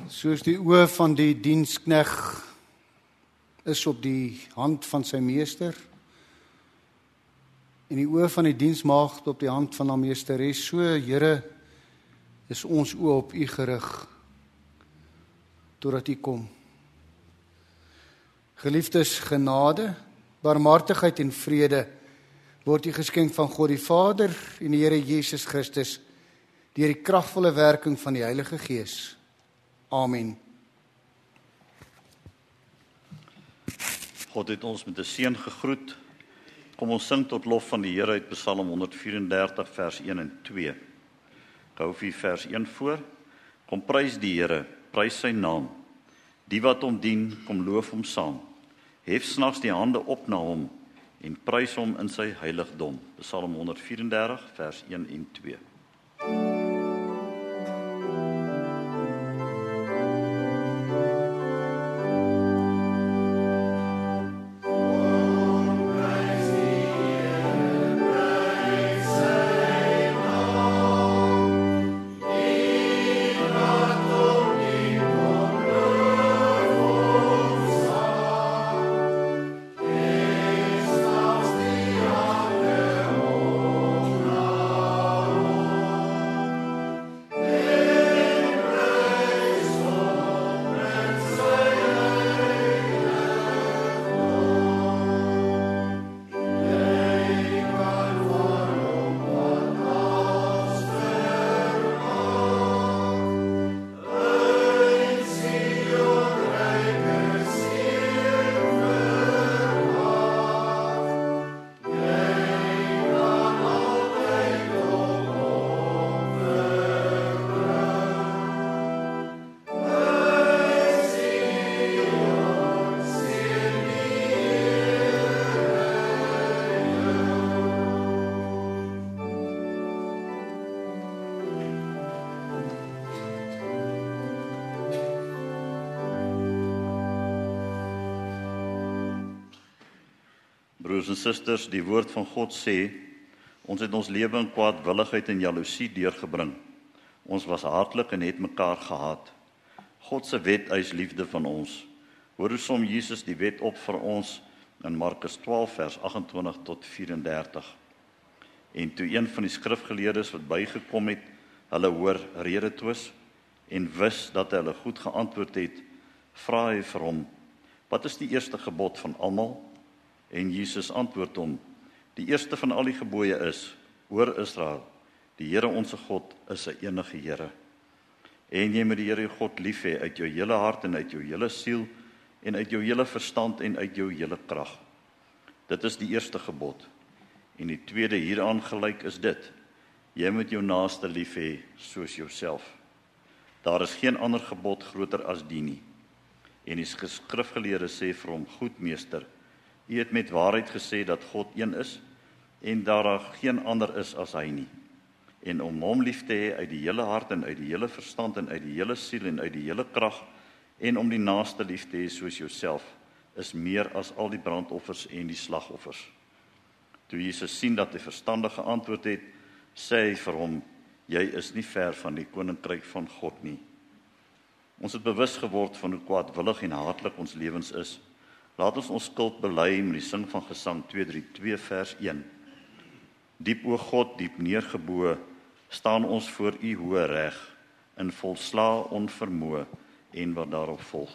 Soos die oë van die dienskneg is op die hand van sy meester en die oë van die diensmaagd op die hand van haar meesteres, so Here is ons oë op U gerig totdat U kom. Geliefdes, genade, barmhartigheid en vrede word U geskenk van God die Vader en die Here Jesus Christus deur die kragvolle werking van die Heilige Gees. Amen. God het ons met 'n seën gegroet. Kom ons sing tot lof van die Here uit Psalm 134 vers 1 en 2. Ek hou vir vers 1 voor. Kom prys die Here, prys sy naam. Die wat hom dien, kom loof hom saam. Hef snags die hande op na hom en prys hom in sy heiligdom. Psalm 134 vers 1 en 2. Broers en susters, die woord van God sê, ons het ons lewe in kwaadwilligheid en jaloesie deurgebring. Ons was hartlik en het mekaar gehaat. God se wet eis liefde van ons. Hoor hoe som Jesus die wet op vir ons in Markus 12 vers 28 tot 34. En toe een van die skrifgeleerdes wat bygekom het, hulle hoor rede twis en wis dat hulle goed geantwoord het, vra hy vir hom, wat is die eerste gebod van almal? En Jesus antwoord hom, die eerste van al die gebooie is, hoor Israel, die Here onse God is 'n enige Here. En jy moet die Here jou God lief hê uit jou hele hart en uit jou hele siel en uit jou hele verstand en uit jou hele krag. Dit is die eerste gebod. En die tweede hieraan gelyk is dit, jy moet jou naaste lief hê soos jouself. Daar is geen ander gebod groter as die nie. En die skrifgeleerde sê vir hom, goed meester, U het met waarheid gesê dat God een is en daar geen ander is as hy nie. En om hom lief te hê uit die hele hart en uit die hele verstand en uit die hele siel en uit die hele krag en om die naaste lief te hê soos jouself is meer as al die brandoffers en die slagoffers. Toe Jesus sien dat hy verstandig geantwoord het, sê hy vir hom, jy is nie ver van die koninkryk van God nie. Ons het bewus geword van hoe kwaadwillig en haatlik ons lewens is. Laat ons skuld bely met die sing van Gesang 232 vers 1. Diep o God, diep neergeboë, staan ons voor U hoë reg, in volslaa onvermoë en wat daarop volg.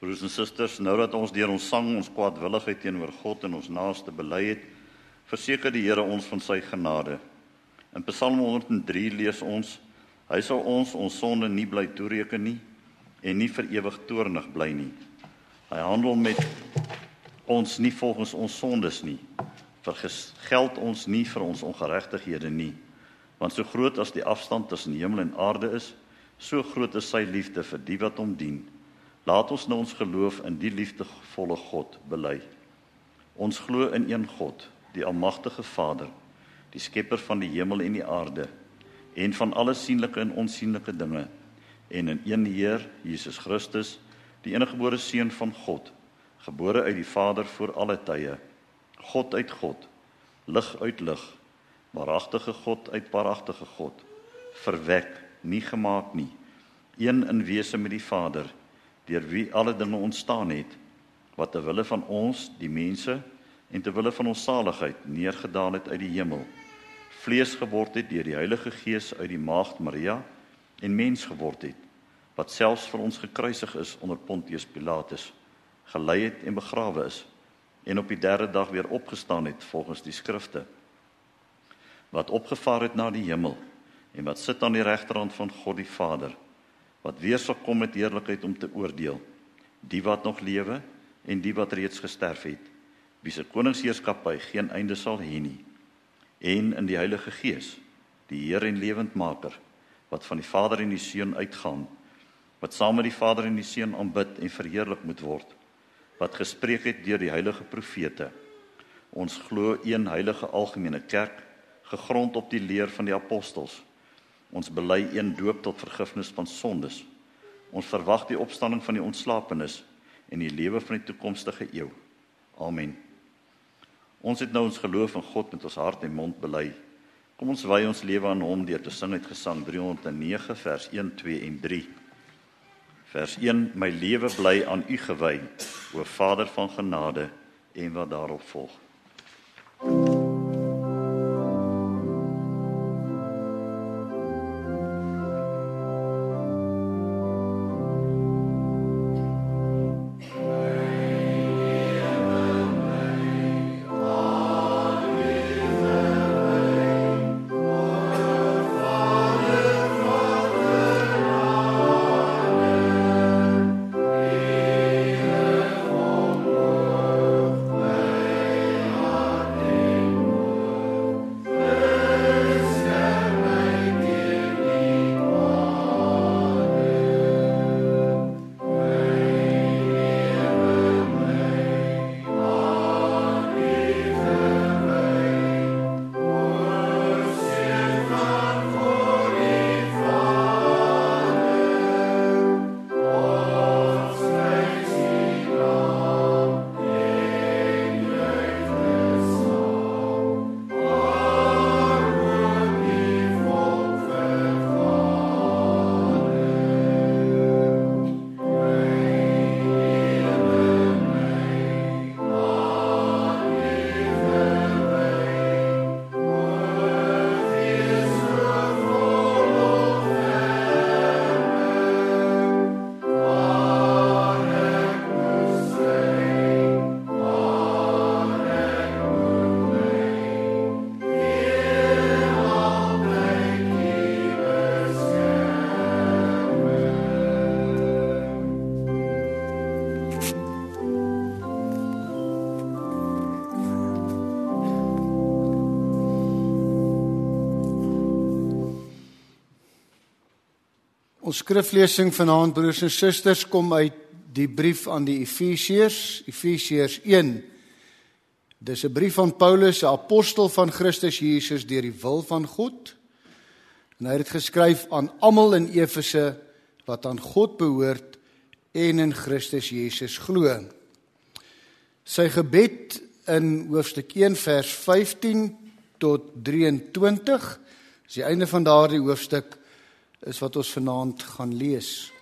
Broers en susters, nou dat ons deur ons sang ons kwaadwilligheid teenoor God en ons naaste bely het, verseker die Here ons van sy genade. In Psalm 103 lees ons: Hy sal ons sonde nie bly toereken nie en nie vir ewig toornig bly nie. Hy handel met ons nie volgens ons sondes nie, vergeld ons nie vir ons ongeregtighede nie, want so groot as die afstand tussen hemel en aarde is, so groot is sy liefde vir die wat hom dien. Laat ons nou ons geloof in die liefdevolle God bely. Ons glo in een God, die almagtige Vader, die skepper van die hemel en die aarde, en van alle sienlike en onsienlike dinge, en in een Heer, Jesus Christus, die eniggebore Seun van God, gebore uit die Vader voor alle tye, God uit God, lig uit lig, waaragtige God uit waaragtige God, verwek, nie gemaak nie, een in wese met die Vader, deur wie alle dinge ontstaan het, wat ter wille van ons, die mense, en ter wille van ons saligheid, neergedaal het uit die hemel, vlees geword het deur die Heilige Gees uit die maagd Maria, en mens geword het, wat selfs vir ons gekruisig is onder Pontius Pilatus, gelei het en begrawe is, en op die derde dag weer opgestaan het volgens die skrifte, wat opgevaar het na die hemel, en wat sit aan die regterhand van God die Vader, wat weer sal kom met heerlikheid om te oordeel, die wat nog lewe en die wat reeds gesterf het, wie se koningsheerskappy geen einde sal hê nie, en in die Heilige Gees, die Heer en lewendmaker, wat van die Vader en die Seun uitgaan, wat saam met die Vader en die Seun aanbid en verheerlik moet word, wat gespreek het deur die heilige profete. Ons glo een heilige algemene kerk, gegrond op die leer van die apostels. Ons bely een doop tot vergifnis van sondes. Ons verwag die opstanding van die ontslapenis en die lewe van die toekomstige eeu. Amen. Ons het nou ons geloof in God met ons hart en mond bely. Kom ons wy ons lewe aan hom deur te sing uit Gesang 309 vers 1, 2 en 3. Vers 1, my lewe bly aan u gewy, o Vader van genade, en wat daarop volg. Ons skriflesing vanaand, broers en susters, kom uit die brief aan die Efesiërs, Efesiërs 1. Dis 'n brief van Paulus, 'n apostel van Christus Jesus deur die wil van God. En hy het dit geskryf aan almal in Efese wat aan God behoort en in Christus Jesus glo. Sy gebed in hoofstuk 1 vers 15 tot 23, is die einde van daardie hoofstuk, is wat ons vanaand gaan lees.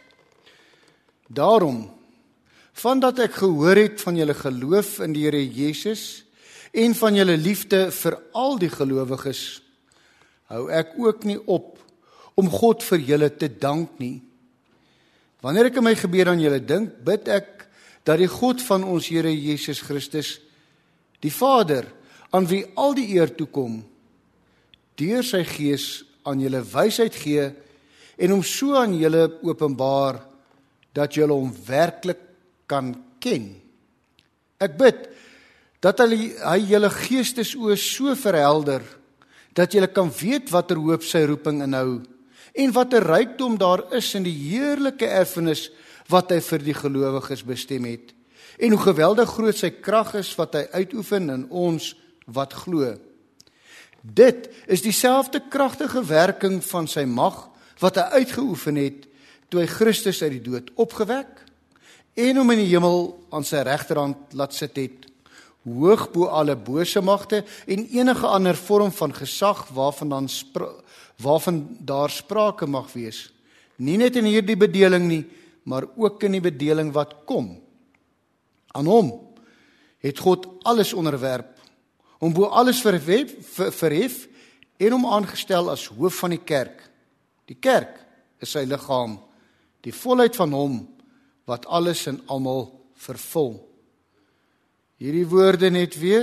Daarom, vandat ek gehoor het van julle geloof in die Here Jesus en van julle liefde vir al die gelowiges, hou ek ook nie op om God vir julle te dank nie. Wanneer ek in my gebed aan julle dink, bid ek dat die God van ons Here Jesus Christus, die Vader, aan wie al die eer toekom, deur sy Gees aan julle wysheid gee en hom so aan julle openbaar dat julle hom werklik kan ken. Ek bid dat hy julle geestesoë so verhelder dat julle kan weet watter hoop sy roeping inhou en watter rykdom daar is in die heerlike erfenis wat hy vir die gelowiges bestem het en hoe geweldig groot sy krag is wat hy uitoefen in ons wat glo. Dit is dieselfde kragtige werking van sy mag wat hy uitgeoefen het toe hy Christus uit die dood opgewek en hom in die hemel aan sy regterhand laat sit het, hoog bo alle bose magte en enige ander vorm van gesag waarvan daar sprake mag wees. Nie net in hierdie bedeling nie, maar ook in die bedeling wat kom. Aan hom het God alles onderwerp, hom bo alles verhef en hom aangestel as hoof van die kerk. Die kerk is sy liggaam, die volheid van hom wat alles en almal vervul. Hierdie woorde net weer,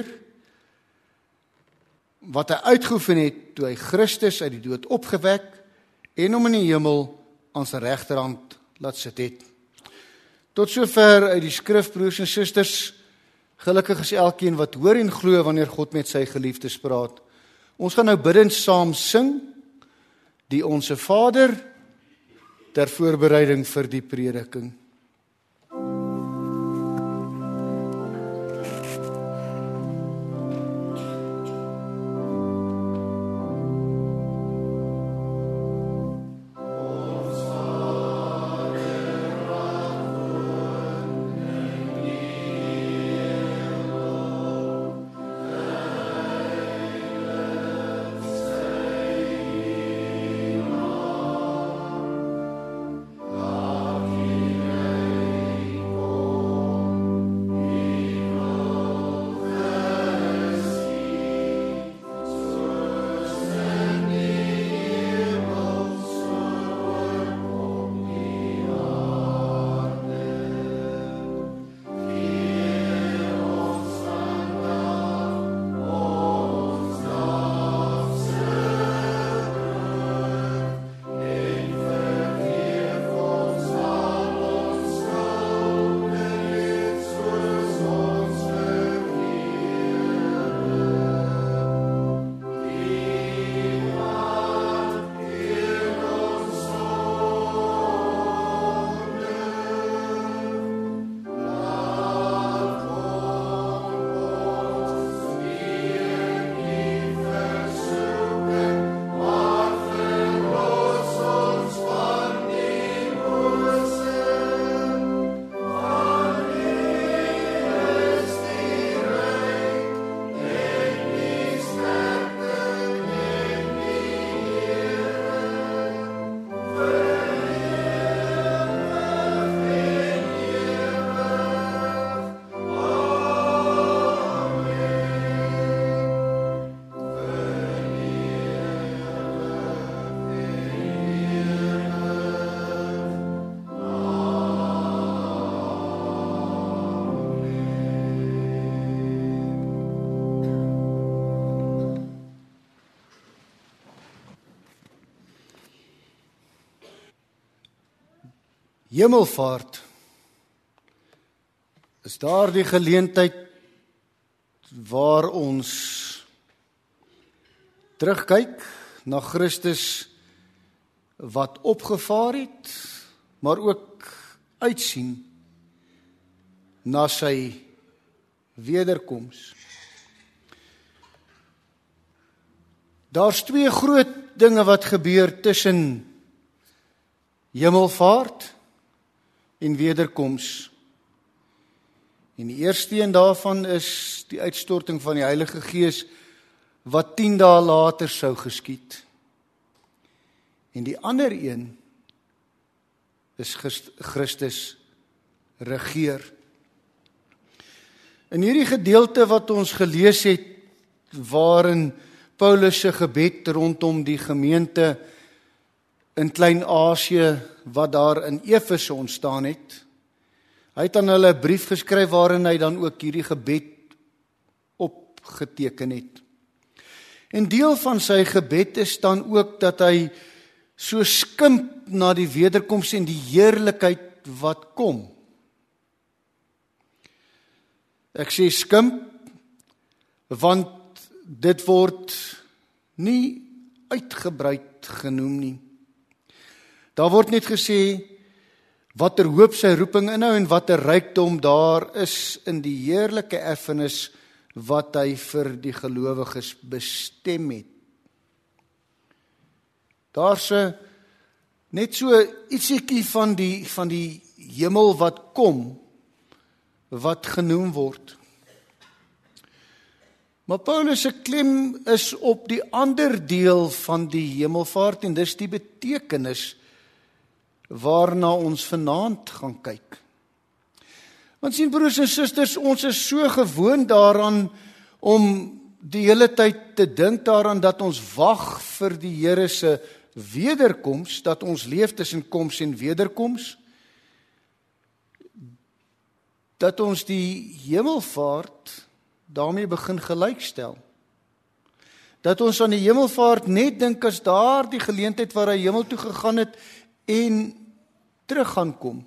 wat hy uitgeoefen het toe hy Christus uit die dood opgewek en hom in die hemel aan sy regterhand laat sit het. Tot sover uit die skrif, broers en susters. Gelukkig is elkeen wat hoor en glo wanneer God met sy geliefdes praat. Ons gaan nou bidend saam sing, die Onse Vader, ter voorbereiding vir die prediking. Hemelvaart is daar die geleentheid waar ons terugkyk na Christus wat opgevaar het, maar ook uitsien na sy wederkoms. Daar's twee groot dinge wat gebeur tussen hemelvaart en wederkoms. En die eerste een daarvan is die uitstorting van die Heilige Gees wat 10 dae later sou geskied. En die ander een is Christus regeer. In hierdie gedeelte wat ons gelees het, waarin Paulus se gebed rondom die gemeente in Klein-Asië wat daar in Efese ontstaan het. Hy het aan hulle 'n brief geskryf waarin hy dan ook hierdie gebed opgeteken het. En deel van sy gebed is dan ook dat hy so skimp na die wederkoms en die heerlikheid wat kom. Ek sê skimp, want dit word nie uitgebreid genoem nie. Daar word net gesê watter hoop sy roeping inhou en watter rykdom daar is in die heerlike erfenis wat hy vir die gelowiges bestem het. Daar's net so ietsiekie van die hemel wat kom, wat genoem word. Maar Paulus se klem is op die ander deel van die hemelvaart en dis die betekenis waarna ons vanaand gaan kyk. Want sien broers en susters, ons is so gewoond daaraan om die hele tyd te dink daaraan dat ons wag vir die Here se wederkoms, dat ons leef tussen koms en wederkoms, dat ons die hemelvaart daarmee begin gelykstel. Dat ons aan die hemelvaart net dink as daar die geleentheid waar hy hemel toe gegaan het en terug gaan kom.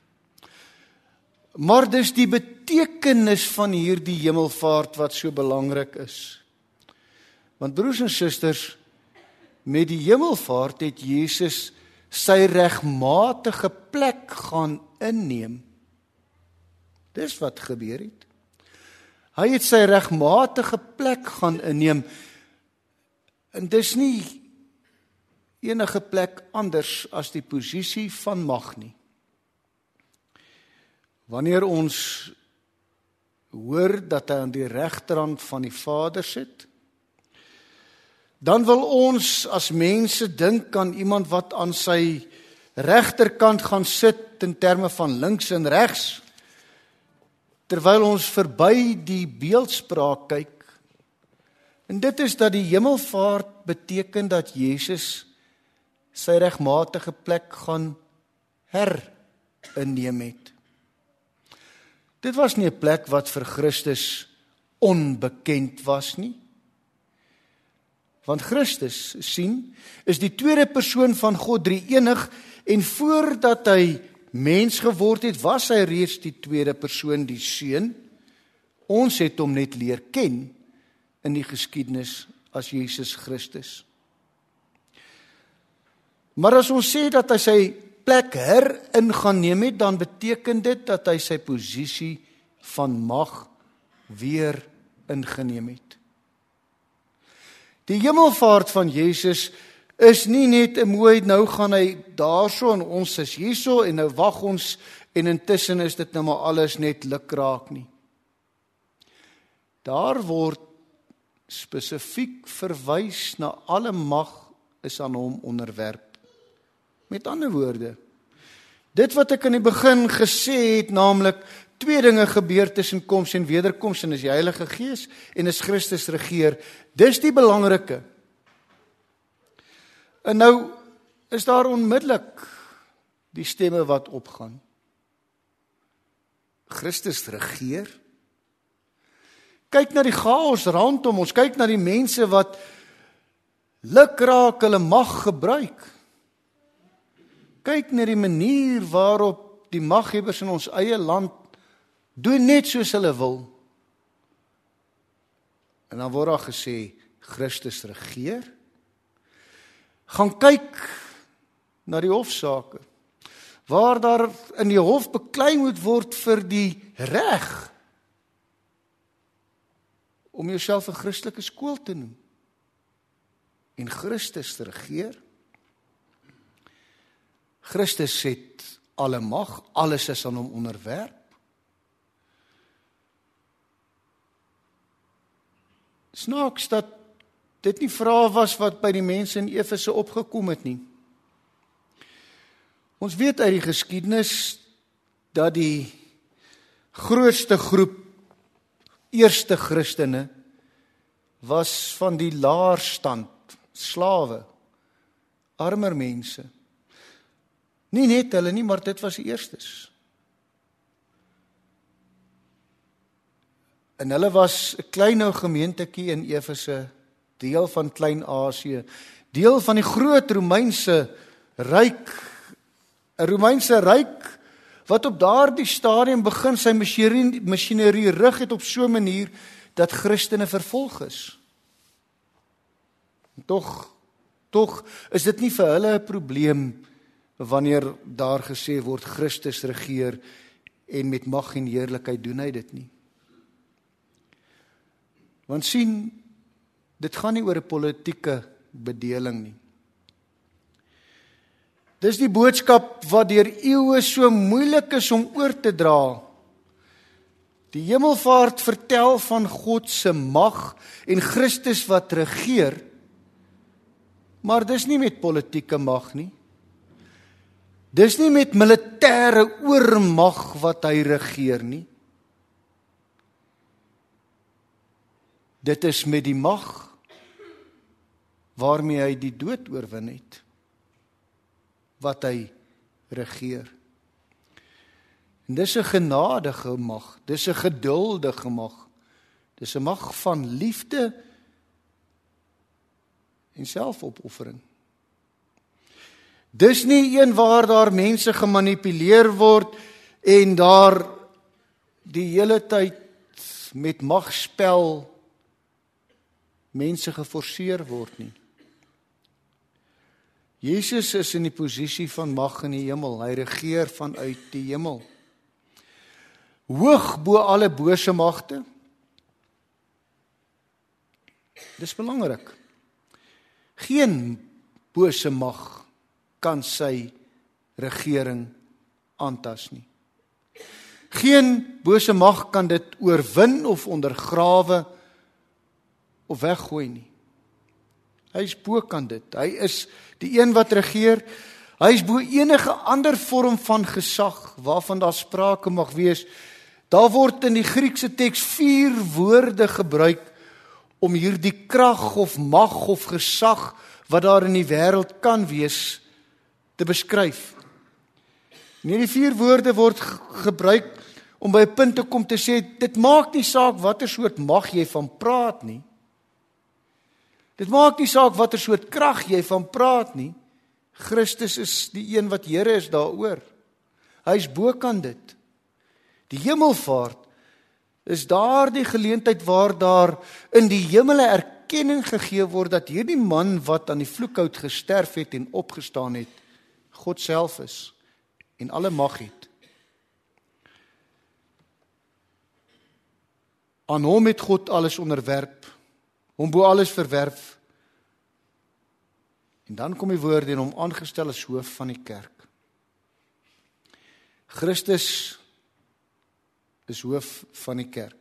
Maar dis die betekenis van hierdie hemelvaart wat so belangrik is. Want broers en susters, met die hemelvaart het Jesus sy regmatige plek gaan inneem. Dis wat gebeur het. Hy het sy regmatige plek gaan inneem. En dis nie enige plek anders as die posisie van mag nie. Wanneer ons hoor dat hy aan die regterhand van die Vader sit, dan wil ons as mense dink aan iemand wat aan sy regterkant gaan sit in terme van links en regs, terwyl ons verby die beeldspraak kyk. En dit is dat die hemelvaart beteken dat Jesus sy regmatige plek gaan herinneem het. Dit was nie 'n plek wat vir Christus onbekend was nie. Want Christus, sien, is die tweede persoon van God drie-enig en voordat hy mens geword het, was hy reeds die tweede persoon, die Seun. Ons het hom net leer ken in die geskiedenis as Jesus Christus. Maar as ons sê dat hy sy plek herin gaan neem het, dan beteken dit dat hy sy posisie van mag weer ingeneem het. Die hemelvaart van Jesus is nie net 'n mooi, nou gaan hy daarso en ons is hierso en nou wag ons en intussen is dit nou maar alles net lukraak nie. Daar word spesifiek verwys na alle mag is aan hom onderwerp. Met ander woorde, dit wat ek in die begin gesê het, naamlik twee dinge gebeur tussen koms en wederkoms, en is die Heilige Gees en is Christus regeer. Dis die belangrike. En nou is daar onmiddellik die stemme wat opgaan. Christus regeer. Kyk na die chaos rondom ons, kyk na die mense wat lukraak hulle mag gebruik. Kyk na die manier waarop die maghebbers in ons eie land doen net soos hulle wil. En dan word daar gesê, Christus regeer. Gaan kyk na die hofsaake, waar daar in die hof beklei moet word vir die reg om jouself 'n Christelike skool te noem. En Christus regeer. Christus het alle mag, alles is aan hom onderwerp. Snaaks dat dit nie vrae was wat by die mense in Efese opgekom het nie. Ons weet uit die geskiedenis dat die grootste groep eerste Christene was van die laerstand, slawe, armer mense. Nie net hulle nie, maar dit was die eerstes. En hulle was 'n klein ou gemeentetjie in Efese, deel van Klein-Asië, deel van die groot Romeinse ryk, 'n Romeinse ryk wat op daardie stadium begin sy masjinerie rig het op so 'n manier dat Christene vervolg is. Tog is dit nie vir hulle 'n probleem wanneer daar gesê word Christus regeer en met mag en heerlikheid doen hy dit nie. Want sien, dit gaan nie oor 'n politieke bedeling nie. Dis die boodskap wat deur eeue so moeilik is om oor te dra. Die hemelvaart vertel van God se mag en Christus wat regeer, maar dis nie met politieke mag nie. Dis nie met militêre oormag wat hy regeer nie. Dit is met die mag waarmee hy die dood oorwin het, wat hy regeer. En dis 'n genadige mag, dis 'n geduldige mag, dis 'n mag van liefde en selfopoffering. Dis nie een waar daar mense gemanipuleer word en daar die hele tyd met magspel mense geforseer word nie. Jesus is in die posisie van mag in die hemel. Hy regeer vanuit die hemel. Hoog bo alle bose magte. Dis belangrik. Geen bose mag kan sy regering aantas nie. Geen bose mag kan dit oorwin of ondergrawe of weggooi nie. Hy is bo kan dit. Hy is die een wat regeer. Hy is bo enige ander vorm van gesag waarvan daar sprake mag wees. Daar word in die Griekse teks 4 woorde gebruik om hierdie krag of mag of gesag wat daar in die wêreld kan wees te beskryf. En hierdie 4 woorde word gebruik om by 'n punt te kom te sê, dit maak nie saak watter soort mag jy van praat nie. Dit maak nie saak watter soort krag jy van praat nie. Christus is die een wat Here is daaroor. Hy is bokant dit. Die hemelvaart is daardie geleentheid waar daar in die hemele erkenning gegee word dat hierdie man wat aan die vloekhout gesterf het en opgestaan het, God self is en alle mag het. Aan hom het God alles onderwerp, hom bo alles verwerf. En dan kom die woorde en hom aangestel as hoof van die kerk. Christus is hoof van die kerk.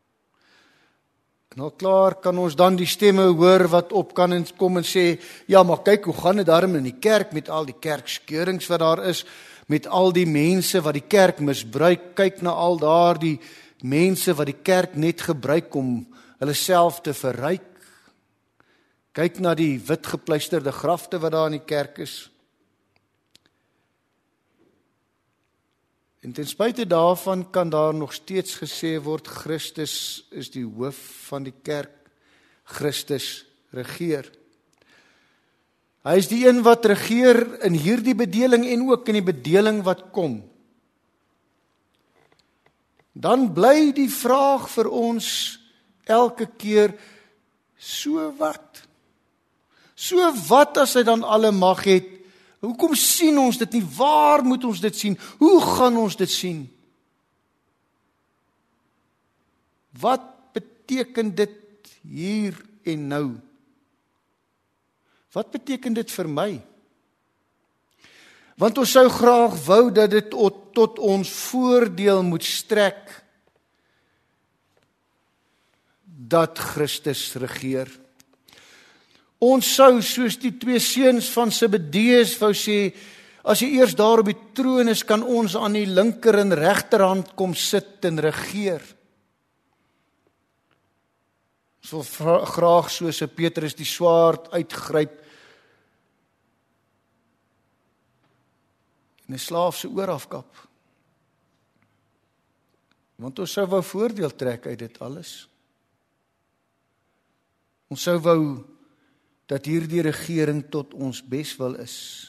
Nou klaar kan ons dan die stemme hoor wat op kan en kom en sê, ja, maar kyk, hoe gaan dit daarom in die kerk met al die kerkskeurings wat daar is, met al die mense wat die kerk misbruik, kyk na al daardie mense wat die kerk net gebruik om hulle self te verryk. Kyk na die wit gepleisterde grafte wat daar in die kerk is. En ten spyte daarvan kan daar nog steeds gesê word, Christus is die hoof van die kerk. Christus regeer. Hy is die een wat regeer in hierdie bedeling en ook in die bedeling wat kom. Dan bly die vraag vir ons elke keer, so wat? So wat as hy dan alle mag het? Hoekom sien ons dit nie? Waar moet ons dit sien? Hoe gaan ons dit sien? Wat beteken dit hier en nou? Wat beteken dit vir my? Want ons sou graag wou dat dit tot ons voordeel moet strek dat Christus regeer. Ons sou soos die 2 seuns van Zebedeus wou sê, as jy eers daar op die troon is, kan ons aan die linker en regterhand kom sit en regeer. Ons wil graag soos Petrus die swaard uitgryp en 'n slaaf se oor afkap. Want ons sou wou voordeel trek uit dit alles. Ons sou wou dat hierdie regering tot ons beswil is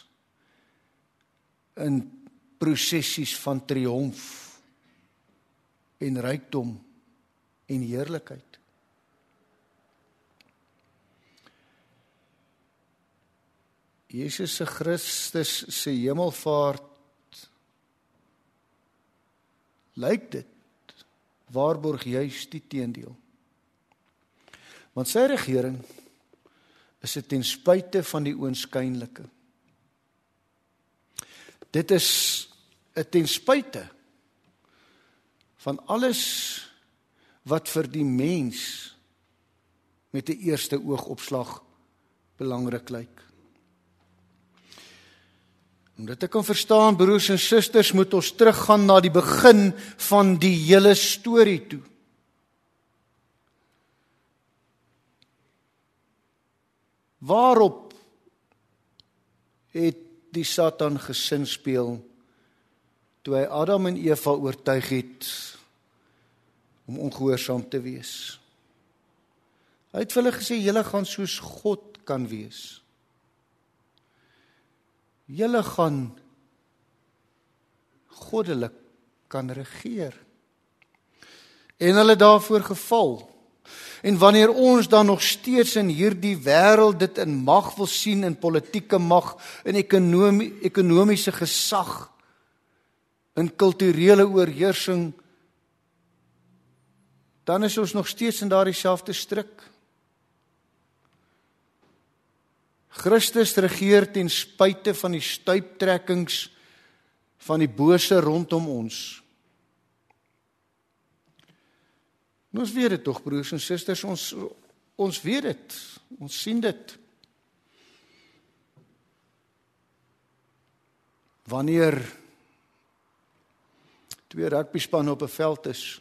in prosessies van triomf en rykdom en heerlikheid. Jesus Christus se hemelvaart lyk dit waarborg juis die teendeel. Want sy regering is dit ten spyte van die oënskynlike. Dit is 'n ten spyte van alles wat vir die mens met 'n eerste oogopslag belangrik lyk. Om dit te kan verstaan, broers en susters, moet ons teruggaan na die begin van die hele storie toe. Waarop het die Satan gesinspeel toe hy Adam en Eva oortuig het om ongehoorsaam te wees? Hy het vir hulle gesê, julle gaan soos God kan wees. Julle gaan goddelik kan regeer. En hulle daarvoor geval. En wanneer ons dan nog steeds in hierdie wêreld dit in mag wil sien, in politieke mag, in ekonomiese gesag, in kulturele oorheersing, dan is ons nog steeds in daardie selfde stryk. Christus regeer ten spyte van die stuiptrekkings van die bose rondom ons. En ons weet dit tog, broers en susters, ons weet dit, ons sien dit. Wanneer 2 rugbyspanne op 'n veld is,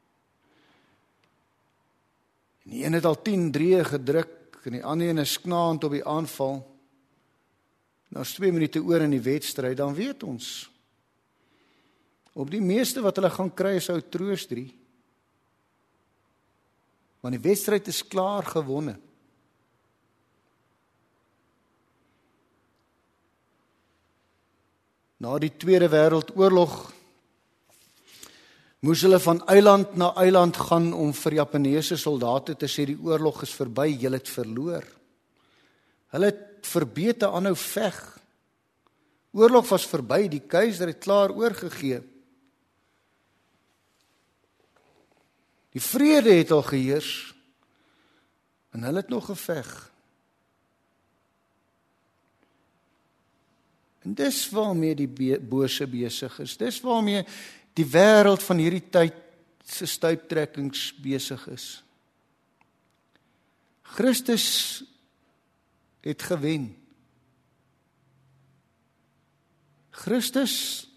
en die een het al 10 drieë gedruk, en die ander een is knaand op die aanval, nou is 2 minute oor in die wedstryd, dan weet ons, op die meeste wat hulle gaan kry is ou troos 3. Want die wedstryd is klaar gewonne. Na die Tweede Wêreldoorlog moes hulle van eiland na eiland gaan om vir Japaneese soldate te sê die oorlog is verby, julle het verloor. Hulle het verbete aanhou veg. Oorlog was verby, die keiser het klaar oorgegee. Die vrede het al geheers en hulle het nog geveg. En dis waarmee die bose besig is. Dis waarmee die wêreld van hierdie tyd se stuiptrekkings besig is. Christus het gewen. Christus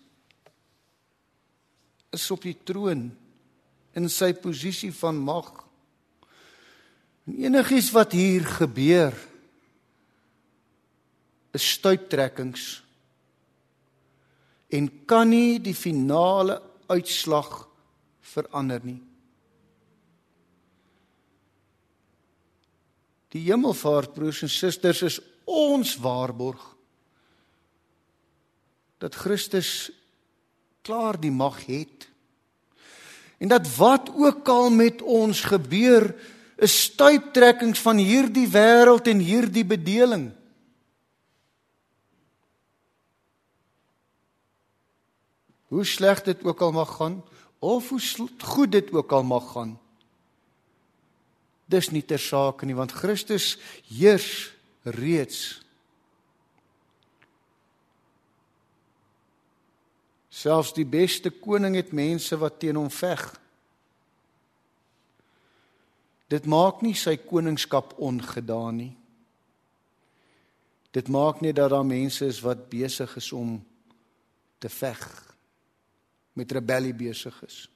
is op die troon in sy posisie van mag. En enigiets wat hier gebeur is stuiptrekkings en kan nie die finale uitslag verander nie. Die hemelvaart, broers en susters, is ons waarborg dat Christus klaar die mag het. En dat wat ook al met ons gebeur, is stuiptrekkings van hierdie wêreld en hierdie bedeling. Hoe sleg dit ook al mag gaan, of hoe goed dit ook al mag gaan, dis nie ter sake nie, want Christus heers reeds. Selfs die beste koning het mense wat teen hom veg. Dit maak nie sy koningskap ongedaan nie. Dit maak net dat daar mense is wat besig is om te veg, met rebellie besig is.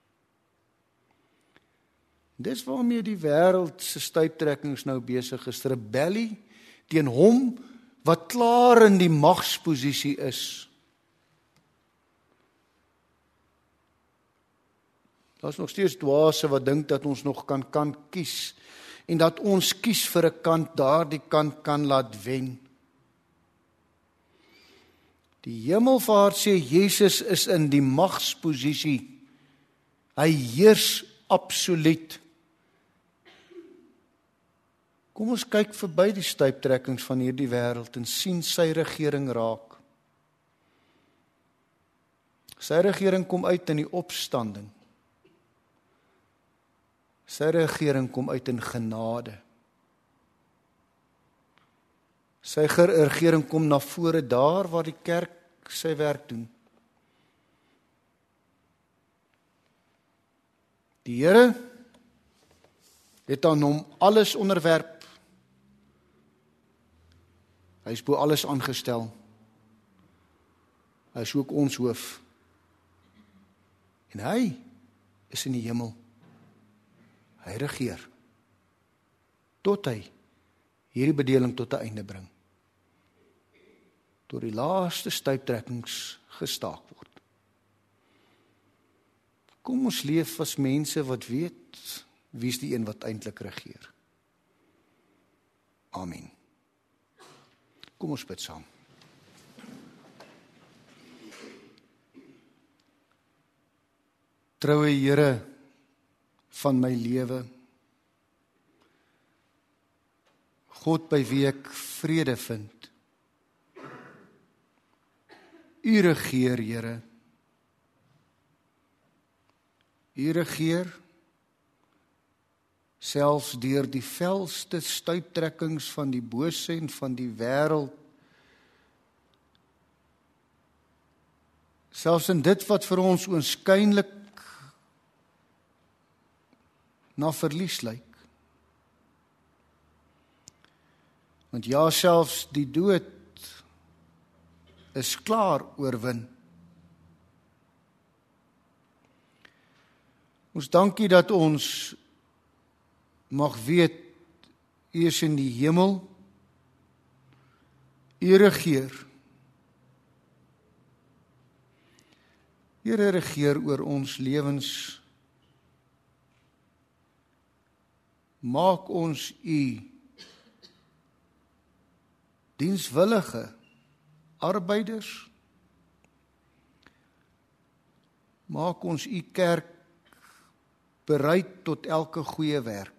Dis waarmee die wêreld se stuiptrekkings nou besig is, rebellie teen hom wat klaar in die magsposisie is. Daar's nog steeds dwaase wat dink dat ons nog kan kies en dat ons kies vir 'n kant, daardie kant kan laat wen. Die hemelvaart sê Jesus is in die magsposisie. Hy heers absoluut. Kom ons kyk verby die stuiptrekkings van hierdie wêreld en sien sy regering raak. Sy regering kom uit in die opstanding. Sy regering kom uit in genade. Sy regering kom na vore daar waar die kerk sy werk doen. Die Here het aan hom alles onderwerp. Hy is bo alles aangestel. Hy is ook ons hoof. En hy is in die hemel. Hy regeer. Tot hy hierdie bedeling tot 'n einde bring. Tot die laaste stuiptrekkings gestaak word. Kom ons leef as mense wat weet wie is die een wat eintlik regeer. Amen. Kom ons bid saam. Troue Here van my lewe, God by wie ek vrede vind. U regeer, Here. U regeer selfs deur die felste stuiptrekkings van die bose en van die wêreld. Selfs in dit wat vir ons oënskynlik na verlies lyk. Want ja, selfs die dood is klaar oorwin. Ons dankie dat ons mag weet, U is in die hemel, U regeer. Here regeer oor ons lewens. Maak ons U dienswillige arbeiders. Maak ons U kerk bereid tot elke goeie werk.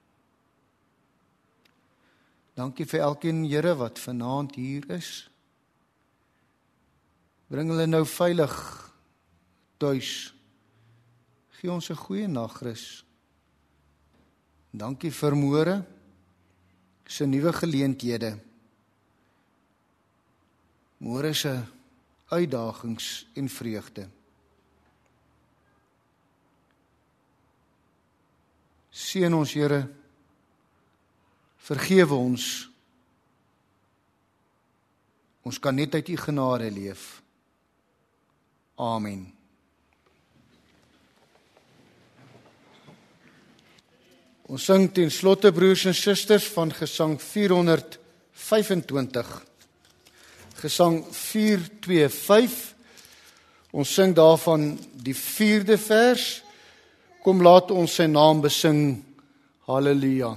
Dankie vir elkeen, Here, wat vanaand hier is. Bring hulle nou veilig tuis. Gee ons 'n goeie nagrus. Dankie vir môre se nuwe geleenthede. Môre se uitdagings en vreugde. Seën ons, Here. Vergewe ons. Ons kan net uit U genade leef. Amen. Ons sing ten slotte, broers en susters, van gesang 425. Gesang 425. Ons sing daarvan die 4de vers. Kom, laat ons sy naam besing. Halleluja.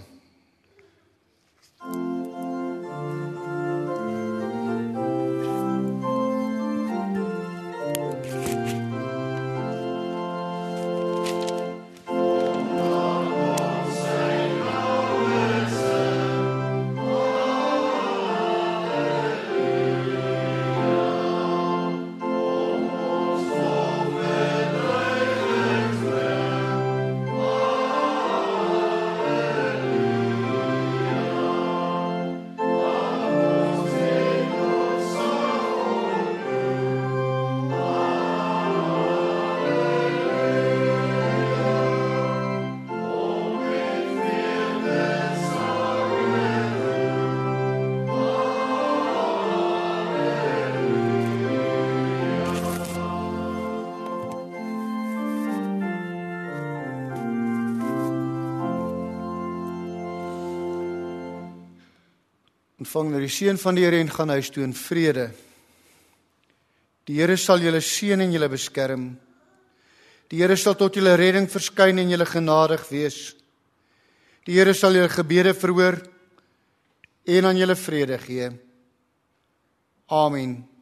Ontvang nou die seën van die Here en gaan huis toe in vrede. Die Here sal julle seën en julle beskerm. Die Here sal tot julle redding verskyn en julle genadig wees. Die Here sal julle gebede verhoor en aan julle vrede gee. Amen.